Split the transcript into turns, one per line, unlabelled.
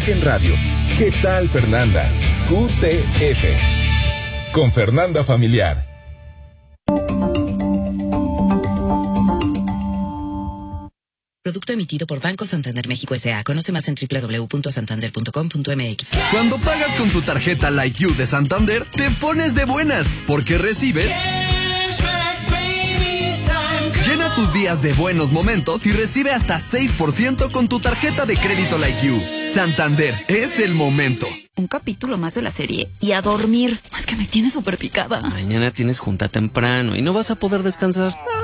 Imagen Radio. ¿Qué tal, Fernanda? QTF. Con Fernanda Familiar.
Producto emitido por Banco Santander México S.A. Conoce más en www.santander.com.mx.
Cuando pagas con tu tarjeta Like You de Santander, te pones de buenas, porque recibes... Llena tus días de buenos momentos y recibe hasta 6% con tu tarjeta de crédito Like You. Santander, es el momento.
Un capítulo más de la serie y a dormir. Es que me tiene súper picada.
Mañana tienes junta temprano y no vas a poder descansar.